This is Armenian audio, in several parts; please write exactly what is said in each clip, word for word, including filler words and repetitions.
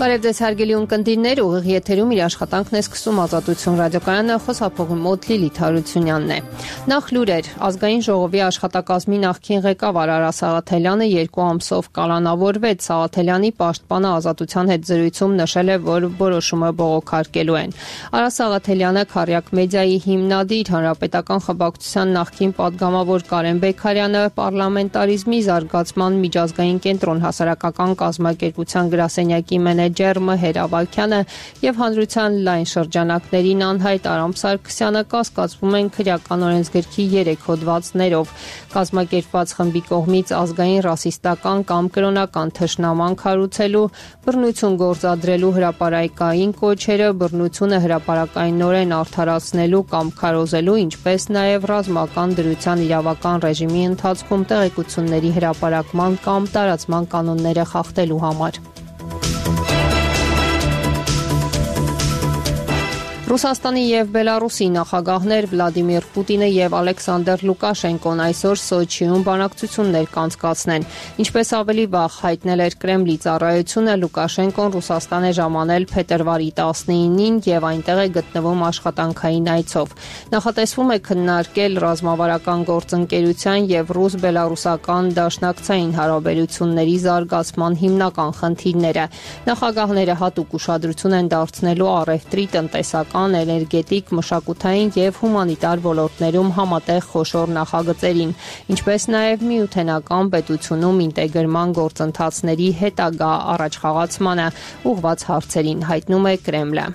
Բարև ձեզ հարգելի ունկնդիրներ, ուղիղ եթերում իր աշխատանքն է սկսում Ազատություն ռադիոկայանը, խոսափողի մոտ Լիլիթ Հարությունյանն է։ Նախ լուրեր, Ազգային ժողովի աշխատակազմի նախկին ղեկավար Արա Սաղաթելյանը երկու ամսով կալանավորվեց։ Սաղաթելյանի պաշտպանը Ազատության հետ զրույցում նշել է, որ որոշումը բողոքարկելու են։ Արա Սաղաթելյանը Քառյակ մեդիայի հիմնադիր, Հանրապետական խմբակցության նախկին պատգամավոր Կարեն Բեկարյանը, Պարլամենտարիզմի զարգացման միջազգային կենտրոն հասարակական կազմակերպության գրասենյակի մենեջեր Մհեր Ավագյանը եւ հանրության լայն շրջանակներին անհայտ Արամ Սարգսյանը կասկածվում են քրեական օրենսգրքի երեք հոդվածներով։ Կազմակերպված խմբի կողմից ազգային ռասիստական կամ կրոնական թշնաման քարոզելու, բռնություն գործադրելու հրապարակային կոչերը, բռնությունը հրապարակայինորեն արդարացնելու կամ քարոզելու, ինչպես նաեւ ռազմական դրության իրավական ռեժիմի ընթացքում տեղեկությունների հրապարակման կամ տարածման կանոնները խախտելու համար։ Ռուսաստանի եւ Բելարուսի նախագահներ Վլադիմիր Պուտինը եւ Ալեքսանդր Լուկաշենկոն այսօր Սոչիում բանակցություններ կանցկացնեն։ Ինչպես ավելի վաղ հայտնել էր Կրեմլի ծառայությունը, Լուկաշենկոն Ռուսաստան է ժամանել փետրվարի տասնինին եւ այնտեղ է գտնվում աշխատանքային այցով։ Նախատեսվում է քննարկել ռազմավարական գործընկերության եւ ռուս-բելարուսական դաշնակցային հարաբերությունների զարգացման հիմնական խնդիրները։ Նախագահները հատուկ ուշադրություն են դարձնելու առևտրի, տնտեսական, էներգետիկ, մշակութային եւ հումանիտար ոլորտներում համատեղ խոշոր նախագծերին, ինչպես նաեւ միութենական պետությունում ինտեգրման գործընթացների հետագա առաջխաղացմանը ուղղված հարցերին, հայտնում է Կրեմլը։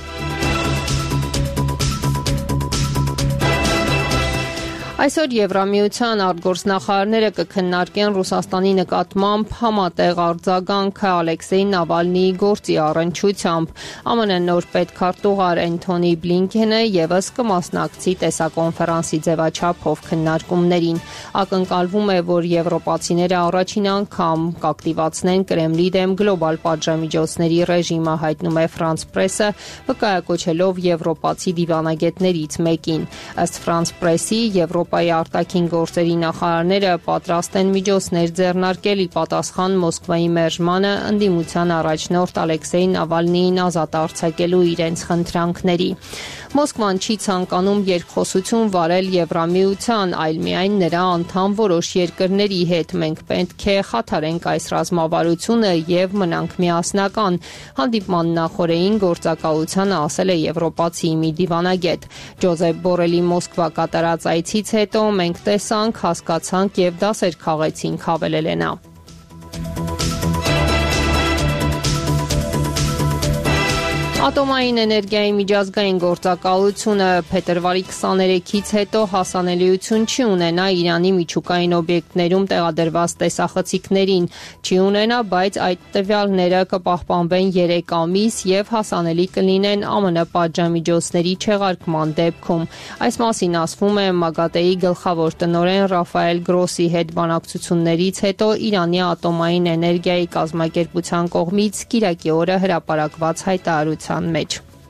Այսօր Եվրամիության արտգործնախարարները կքննարկեն Ռուսաստանի նկատմամբ համատեղ արձագանքը Ալեքսեյ Նավալնիի գործի առնչությամբ։ ԱՄՆ նոր պետքարտուղար Էնթոնի Բլինքենը եւս կմասնակցի տեսակոնֆերանսի ձևաչափով քննարկումներին։ Ակնկալվում է, որ եվրոպացիները առաջին անգամ կակտիվացնեն Կրեմլի դեմ գլոբալ պատժամիջոցների ռեժիմը, հայտնում է France Press-ը, վկայակոչելով եվրոպացի դիվանագետներից մեկին։ Ըստ France Press-ի Եվրոպայի արտաքին գործերի նախարարները պատրաստ են միջոցներ ձեռնարկել ի պատասխան Մոսկվայի մերժմանը ընդդիմության առաջնորդ Ալեքսեյ Նավալնիին ազատ արձակելու իրենց խնդրանքների։ Մոսկվան չի ցանկանում երկխոսություն վարել Եվրամիության, այլ միայն նրա անդամ որոշ երկրների հետ։ Մենք պետք է խաթարենք այս ռազմավարությունը եւ մնանք միասնական, հանդիպման նախօրեին գործակալությանը ասել է եվրոպացի մի դիվանագետ։ Ջոզեփ Բորելի Մոսկվա կատարած այցից հետո մենք տեսանք, հասկացանք եւ դասեր քաղեցինք, հավելել է նա։ Ատոմային էներգիայի միջազգային գործակալությունը փետրվարի քսաներեքից հետո հասանելիություն չի ունենա Իրանի միջուկային օբյեկտներում տեղադրված տեսախցիկներին, չի ունենա, բայց այդ տվյալները կպահպանվեն երեք ամիս եւ հասանելի կլինեն ԱՄՆ պատժամիջոցների չեղարկման դեպքում։ Այս մասին ասվում է ՄԱԳԱՏԷ-ի գլխավոր տնօրեն Ռաֆայել Գրոսի հետ բանակցություններից հետո Իրանի ատոմային էներգիայի կազմակերպության կողմից կիրակի օրը հրապարակված հայտարարության մեջ։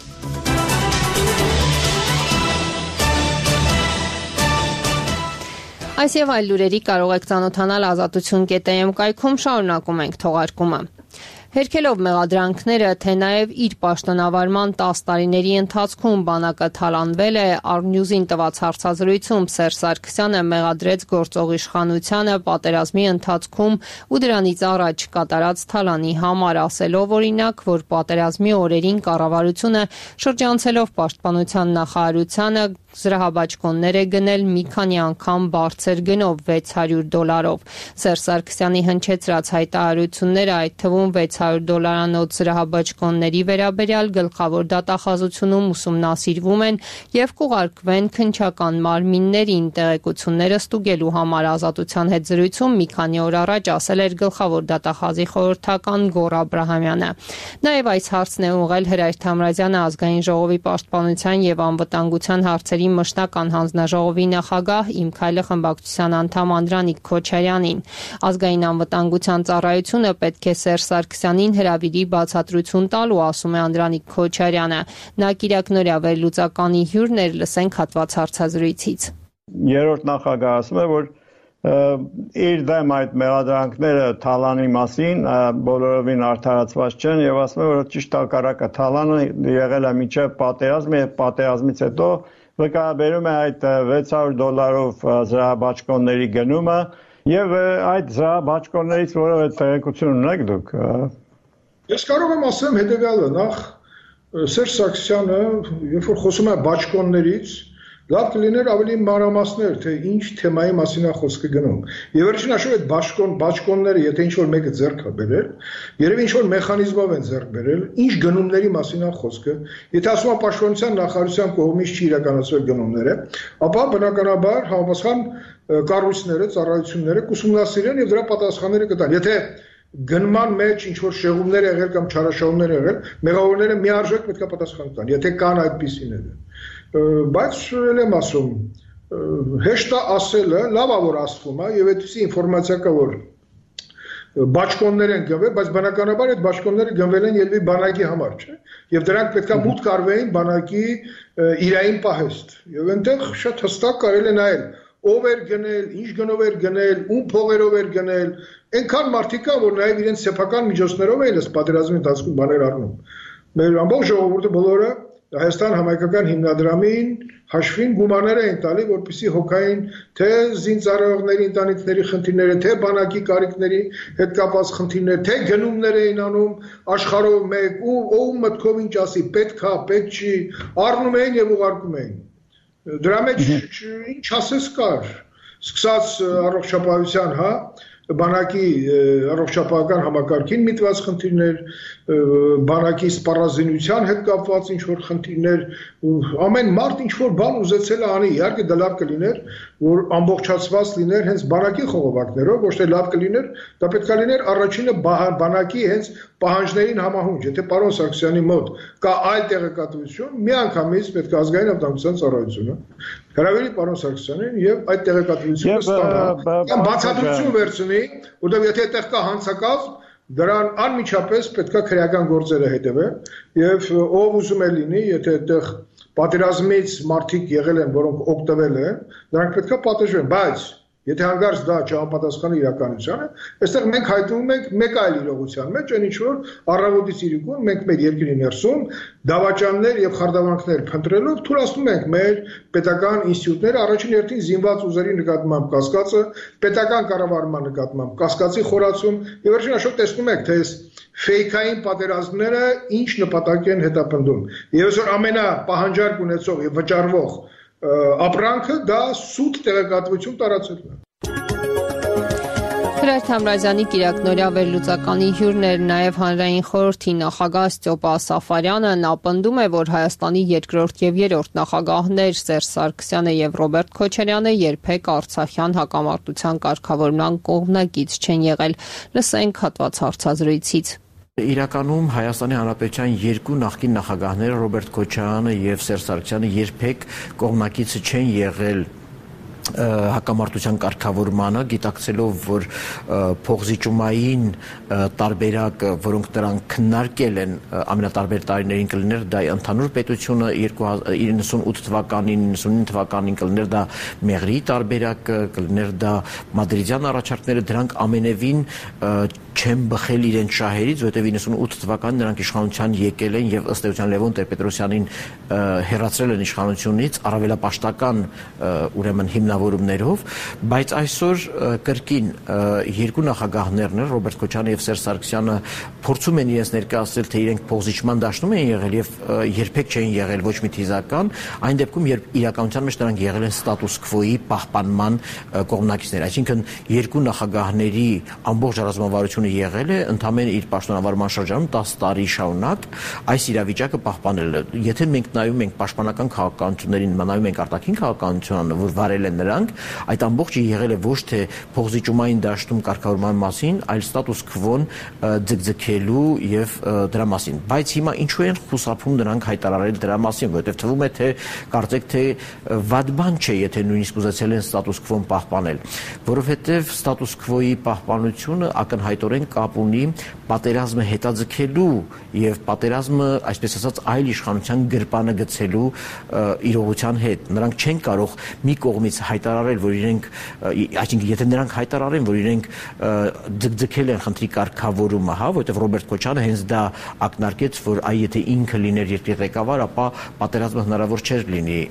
Այս եւ այլ լուրերի կարող եք ծանոթանալ ազատություն կետ էմ կայքում, շարունակում ենք թողարկումը։ Հերքելով մեղադրանքները, թե նաև իր պաշտոնավարման տասը տարիների ընթացքում բանակը թալանվել է, Առնյուզին տված հարցազրույցում Սերժ Սարգսյանը մեղադրեց գործող իշխանությանը պատերազմի ընթացքում ու դրանից առաջ կատարած թալանի համար, ասելով օրինակ, որ պատերազմի օրերին կառավարությունը շրջանցելով պաշտպանության նախարարությանը զրահաբաճկոններ է գնել մի քանի անգամ բարձր գնով վեց հարյուր դոլարով։ Սերժ Սարգսյանի հնչեցրած հայտարարությունները, այդ թվում վեց հարյուր դոլարանոց զրահաբաճկոնների վերաբերյալ գլխավոր դատախազությունում ուսումնասիրվում են եւ կուղարկվեն քննչական մարմիններին, տեղեկությունները ստուգելու համար։ Ազատության հետ զրույցում մի քանի օր առաջ ասել էր գլխավոր դատախազի խորհրդական Գոռ Աբրահամյանը։ Նաեւ այս հարցն է ուղղել Հրայր Թամրազյանը Ազգային ժողովի պաշտպանության եւ անվտանգության հարցերի մշտական հանձնաժողովի նախագահ Իմ քայլը խմբակցության անդամ Անդրանիկ Քոչարյանին։ Ազգային անվտանգության ծառայությունը պետք է Սերժ Սարգսյանին հրավիրի բացատրություն տալու, ասում է Անդրանիկ Քոչարյանը։ Նա կիրակնօրյա վերլուծականի հյուրն էր, լսենք հատված հարցազրույցից։ Երրորդ նախագահը ասում է, որ իր դեմ այդ մեղադրանքները Թալանի մասին բոլորովին արդարացված չեն եւ ասում եմ, որ ճիշտ հակառակը Թալանը եղել է մինչեւ պատերազմը եւ պատերազմից հետո վկայաբերում է այդ վեց հարյուր դոլարով զրահաբաճկոնների գնումը եւ այդ զրահաբաճկոններից որևէ տեղեկություն ունեք դուք։ Ես կարող եմ ասեմ հետեւյալը, նախ Սերժ Սարգսյանը, երբ որ խոսում է բաճկոններից, լավ կլիներ ավելի մանրամասներ, թե ինչ թեմայի մասին է խոսքը գնում։ Եվ վերջին հաշվով այդ բաճկոն, բաճկոնները, եթե ինչ-որ մեկը ձեռք է բերել, երևի ինչ-որ մեխանիզմով են ձեռք բերել, ինչ գնումների մասին է խոսքը։ Եթե ասում է պաշտպանության նախարարության կողմից չի իրականացվել գնումները, ապա բնականաբար համապատասխան կառույցները, ծառայությունները կուսումնասիրեն եւ դրա պատասխանները կտան։ Եթե գնման մեջ ինչ-որ շեղումներ եղել կամ չարաշահումներ եղել, մեղավորները միարժեք պետք է պատասխան տան, եթե կան այդպիսիները։ Բայց էլ եմ ասում, հեշտ է ասելը, լավ է որ ասվում է, եւ այդպիսի ինֆորմացիա կա, որ բաճկոններ են գնվել, բայց բնականաբար այդ բաճկոնները գնվել են ելվի բանակի համար, չէ՞։ Եվ դրանք պետք է մուտք արվեին բանակի իրային պահեստ։ Եվ այնտեղ շատ հստակ կարելի է նայել, ով էր գնել, ինչ գնով էր գնել, ում փողերով էր գնել, այնքան մարդիկ կա, որ նաեւ իրենց սեփական միջոցներով էին այս պատերազմի ընթացքում բաներ առնում։ Մեր ամբողջ ժողովուրդը բոլորը Հայաստան համայնքական հիմնադրամին հաշվին գումարներ էին տալի, որպեսզի հոգային թե զինծառայողների ընտանիքների խնդիրները, թե բանակի կարիքների հետ կապված խնդիրներ, թե գնումներ էին անում աշխարհով մեկ ու ով մտքով ինչ ասի, պետք է, պետք չի, առնում էին եւ ուղարկում էին։ Դրա մեջ ինչ ասես կար, սկսած առողջապահության, հա, բանակի առողջապահական համակարգին միտված խնդիրներ, բանակի սպառազինության հետ կապված ինչ-որ խնդիրներ, ամեն մարդ ինչ-որ բան ուզեցել է անի, իհարկե դա լավ կլիներ, որ ամբողջացված լիներ հենց բանակի խողովակներով, ոչ թե լավ կլիներ, դա պետք է լիներ առաջինը բանակի հենց պահանջներին համահունչ, եթե պարոն Սարգսյանի մոտ կա այլ տեղեկատվություն, միանգամից պետք է ազգային ավտոմատական ծառայությունը հրավիրի պարոն Սարգսյանին եւ այդ տեղեկատվությունը ստանա, կամ բացատրություն վերցնի, որտեղ եթե այդտեղ կա հանցակազմ, դրան անմիջապես պետք է քրեական գործերը հետևեն եւ ով ուզում է լինի, եթե այդտեղ պատերազմից մարդիկ եղել են, որոնք օգտվել են, նրանք պետք է պատժվեն, բայց եթե հանգարց դա չհամապատասխանի իրականությանը, այստեղ մենք հայտնվում ենք մեկ այլ իրողության մեջ, այն ինչ որ առավոտից իրիկուն մենք մեր երկրի ներսում դավաճաններ եւ խարդավանքներ փնտրելով թույլատնում ենք մեր պետական ինստիտուտները առաջին հերթին զինված ուժերի նկատմամբ կասկածը, պետական կառավարման նկատմամբ կասկածի խորացում եւ վերջին հաշվով տեսնում եք, թե ֆեյքային պատերազմները ինչ նպատակ են հետապնդում։ Եվ այսօր ամենապահանջարկ ունեցող եւ վճարվող ապրանքը դա սուտ տեղեկատվություն տարածելն է։ Հրայր Թամրազյանի կիրակնօրյա վերլուծականի հյուրն էր նաև հանրային խորհրդի նախագահ Ստյոպա Սաֆարյանը, նա պնդում է, որ Հայաստանի երկրորդ եւ երրորդ նախագահներ Սերժ Սարգսյանը եւ Ռոբերտ Քոչարյանը երբեք Արցախյան հակամարտության կարգավորման կողմնակից չեն եղել։ Լսենք հատված հարցազրույցից։ Իրականում Հայաստանի Հանրապետության երկու նախկին նախագահները Ռոբերտ Քոչարյանը եւ Սերժ Սարգսյանը երբեք կողմնակից չեն եղել հակամարտության կարգավորմանը, գիտակցելով, որ փողզիջումային տարբերակ, որոնք նրանք քննարկել են ամենատարբեր տարիներին կլիներ, դա ընդհանուր պետությունը իննսունութ թվականին, իննսունինը թվականին կլիներ դա Մեղրիի տարբերակ, կլիներ դա Մադրիդյան առաջարկները, դրանք ամենևին չեն բխել իրենց շահերից, որտեղ իննսունութ թվականին նրանք իշխանության եկել են եւ ըստ էության Լևոն Տեր-Պետրոսյանին հեռացրել են իշխանությունից, առավելապաշտական ուրեմն հիմնավորումներով, բայց այսօր կրկին երկու նախագահներն են, Ռոբերտ Քոչարյանը եւ Սերժ Սարգսյանը, փորձում են իրենց ներկայացնել, թե իրենք փողզիջման դաշտում են եղել եւ երբեք չեն եղել ոչ մի թիզական, այն դեպքում, երբ իրականության մեջ նրանք եղել են ստատուս քվոյի պահպանման կողմնակիցներ, այսինքն երկու նախագահների ամբողջ ռազմավարությունը եղել է ընդամենը իր պաշտոնավարման շրջանում տասը տարի շարունակ այս իրավիճակը պահպանել է։ Եթե մենք նայում ենք պաշտպանական քաղաքականություններին, նայում ենք արտաքին քաղաքականությանը, որ վարել են նրանք, այդ ամբողջը եղել է ոչ թե փողզիջումային դաշտում կարգավորման մասին, այլ ստատուս քվոն ձգձգելու եւ դրա մասին։ Բայց հիմա ինչու են խուսափում նրանք հայտարարել դրա մասին, որովհետեւ թվում է թե կարծեք թե վատ բան չէ, եթե նույնիսկ ուզեցել են ստատուս քվոն պահպանել, որովհետեւ ստատուս քվոյի պահպանությունը ակնհայտորեն կապ ունի պատերազմը հետաձգելու եւ պատերազմը, այսպես ասած, այլ իշխանության գրպանը գցելու իրողության հետ։ Նրանք չեն կարող մի կողմից հայտարարել, որ իրենք, այսինքն եթե նրանք հայտարարեն, որ իրենք ձգձգել են խնդրի կարգավորումը, հա, որովհետև Ռոբերտ Քոչարյանը հենց դա ակնարկեց, որ այ եթե ինքը լիներ երկրի ղեկավար, ապա պատերազմը հնարավոր չէր լինի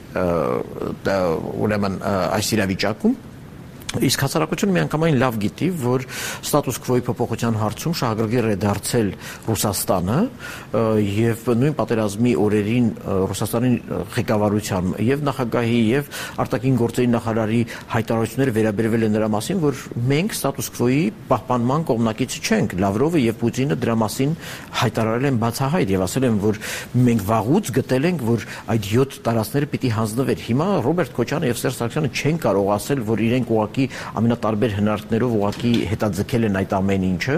ուրեմն այս իրավիճակում։ Իսկ հասարակությունը միանգամայն լավ գիտի, որ ստատուս քվոյի փոփոխության հարցում շահագրգիռ է դարձել Ռուսաստանը եւ նույն պատերազմի օրերին Ռուսաստանի ղեկավարությամբ եւ նախագահի եւ արտաքին գործերի նախարարի հայտարարությունները վերաբերվել են նրա մասին, որ մենք ստատուս քվոյի պահպանման կողմնակիցը չենք։ Լավրովը եւ Պուտինը դրա մասին հայտարարել են բացահայտ եւ ասել են, որ մենք վաղուց գտել ենք, որ այդ յոթ տարածքները պիտի հանձնվեր։ Հիմա Ռոբերտ Քոչարյանը եւ Սերժ Սարգսյանը չեն կարող ասել, որ իրենք ուղղակի ամենատարբեր հնարքներով ուղղակի հետաձգել են այդ ամեն ինչը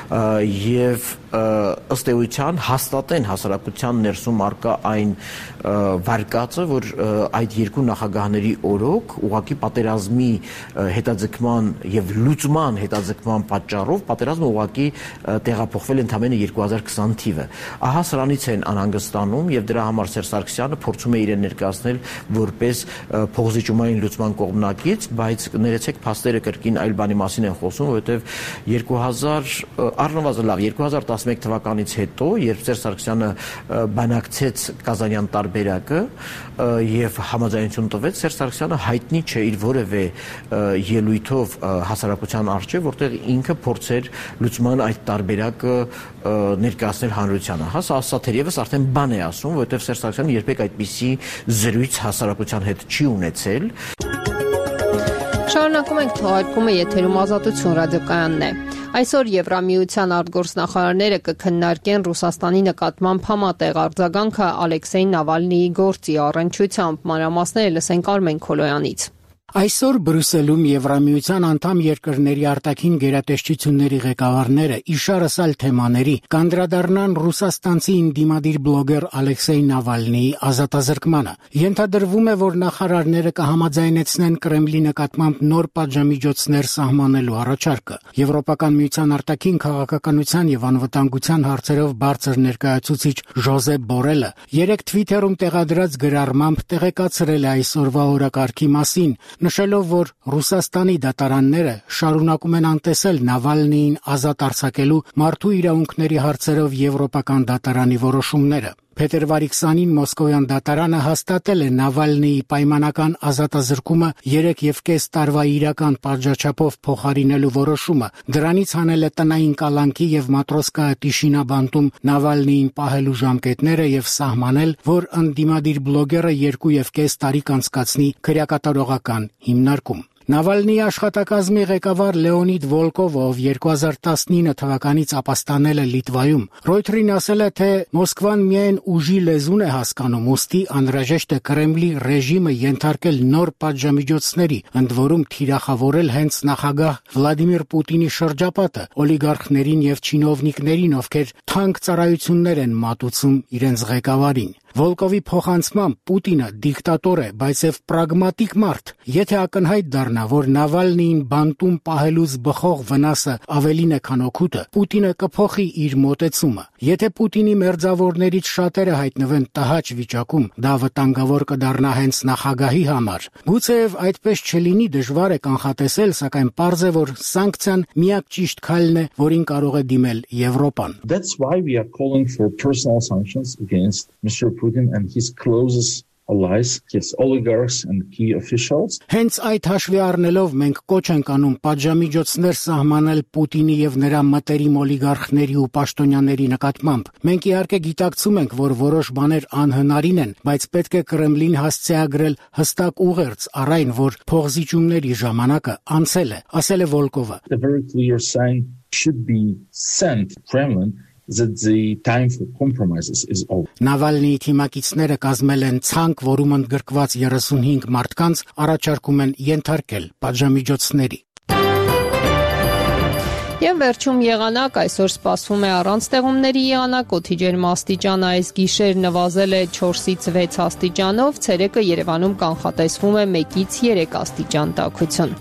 եւ ըստ էության հաստատեն հասարակության ներսում արկա այն վարկածը, որ այդ երկու նախագահների օրոք ուղղակի պատերազմի հետաձգման եւ լուծման հետաձգման պատճառով պատերազմը ուղղակի տեղափոխվել ընդամենը երկու հազար քսան թիվը։ Ահա սրանից են անհանգստանում եւ դրա համար Սերժ Սարգսյանը փորձում է իրեն ներկայացնել որպես փոխզիջումային լուծման կողմնակից, բայց ներեցեք փաստերը կրկին այլ բանի մասին են խոսում, որովհետև երկու հազար առնվազն լավ երկու հազար տասնմեկ թվականից հետո, երբ Սերժ Սարգսյանը բանակցեց Կազանյան տարբերակը եւ համաձայնություն տվեց, Սերժ Սարգսյանը հայտնի չէ իր որևէ ելույթով հասարակության առջեւ, որտեղ ինքը փորձեր լուծման այդ տարբերակը ներկայացնել հանրությանը։ Հա, սա թերևս արդեն բան է ասում, որովհետև Սերժ Սարգսյանը երբեք այդպիսի զրույց հասարակության հետ չի ունեցել։ Շարունակում ենք թողարկումը, եթերում Ազատություն ռադիոկայանն է։ Այսօր Եվրամիության արտգործնախարարները կքննարկեն Ռուսաստանի նկատմամբ համատեղ արձագանքը Ալեքսեյ Նավալնիի գործի առնչությամբ։ Մանրամասները լսենք Արմեն Քոլոյանից։ Այսօր Բրյուսելում Եվրամիության անդամ երկրների արտաքին գերատեսչությունների ղեկավարները իշարասալ թեմաների կանդրադառնան ռուսաստանցի ինդիմադիր բլոգեր Ալեքսեյ Նավալնիի ազատազրկմանը։ Ենթադրվում է, որ նախարարները կհամաձայնեցնեն Կրեմլի նկատմամբ նոր պատժամիջոցներ սահմանելու առաջարկը։ Եվրոպական միության արտաքին քաղաքականության եւ անվտանգության հարցերով բարձր ներկայացուցիչ Ժոզեփ Բորելը երեք Twitter-ում տեղադրած գրառմամբ տեղեկացրել է այսօրվա օրակարգի մասին, նշելով, որ Ռուսաստանի դատարանները շարունակում են անտեսել Նավալնիին ազատ արձակելու մարդու իրավունքների հարցերով Եվրոպական դատարանի որոշումները։ Փետրվարի քսանին Մոսկովյան դատարանը հաստատել է Նավալնիի պայմանական ազատազրկումը երեք եւ կես տարվա իրական պատժաչափով փոխարինելու որոշումը։ Դրանից հանել է տնային կալանքի եւ Մատրոսկայա Տիշինաբանտում Նավալնիին պահելու ժամկետները եւ սահմանել, որ ընդդիմադիր բլոգերը երկու եւ կես տարի կանցկացնի քրեակատարողական հիմնարկում։ Նավալնիի աշխատակազմի ղեկավար Լեոնիդ Վոլկովը, ով երկու հազար տասնինը թվականից ապաստանել է Լիտվայում, Ռոյթերին ասել է, թե Մոսկվան միայն ուժի լեզուն է հասկանում, ուստի անհրաժեշտ է Կրեմլի ռեժիմը ենթարկել նոր պատժամիջոցների, ընդ որում թիրախավորել հենց նախագահ Վլադիմիր Պուտինի շրջապատը, օլիգարխներին եւ չինովնիկներին, ովքեր թանկ ծառայություններ են մատուցում իրենց ղեկավարին։ Վոլկովի փոխանցմամբ Պուտինը դիկտատոր է, բայց եւ պրագմատիկ մարդ։ Եթե ակնհայտ դառնա, որ Նավալնիին բանտում պահելուց բխող վնասը ավելին է, քան օգուտը, Պուտինը կփոխի իր մոտեցումը։ Եթե Պուտինի մերձավորներից շատերը հայտնվեն տհաճ վիճակում, դա վտանգավոր կդառնա հենց նախագահի համար։ Գուցեև այդպես չլինի, դժվար է կանխատեսել, սակայն պարզ է, որ սանկցիան միակ ճիշտ քայլն է, որին կարող է դիմել Եվրոպան։ That's why we are calling for personal sanctions against Mister Putin and his closest allies, his oligarchs and key officials. Հենց այդ հաշվի առնելով մենք կոչ ենք անում պատժամիջոցներ սահմանել Պուտինի եւ նրա մտերիմ օլիգարխների ու պաշտոնյաների նկատմամբ։ Մենք իհարկե գիտակցում ենք, որ որոշ բաներ անհնարին են, բայց պետք է Կրեմլին հասցեագրել հստակ ուղերձ առ այն, որ փոխզիջումների ժամանակը անցել է, ասել է Վոլկովը։ A very clear sign should be sent to Kremlin that the time for compromises is over. Նավալնիի թիմակիցները կազմել են ցանկ, որում ընդգրկված երեսունհինգ մարդկանց առաջարկում են ենթարկել պատժամիջոցների։ Եվ վերջում եղանակ, այսօր սպասվում է առանց տեղումների եղանակ, օդի ջերմաստիճանը այս գիշեր նվազել է չորսից վեց աստիճանով, ցերեկը Երևանում կանխատեսվում է մեկից երեք աստիճան տաքություն։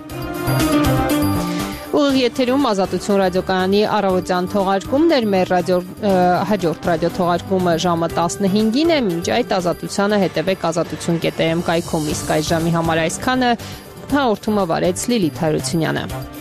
Ուղիղ եթերում Ազատություն ռադիոկայանի առավոտյան թողարկումն էր, մեր ռադիո հաջորդ ռադիո թողարկումը ժամը տասնհինգին է, մինչ այդ Ազատությանը հետևեք ազատություն կետ am կայքում, իսկ այս ժամի համար այսքանը, Հաղորդումը վարեց Լիլիթ Հարությունյանը։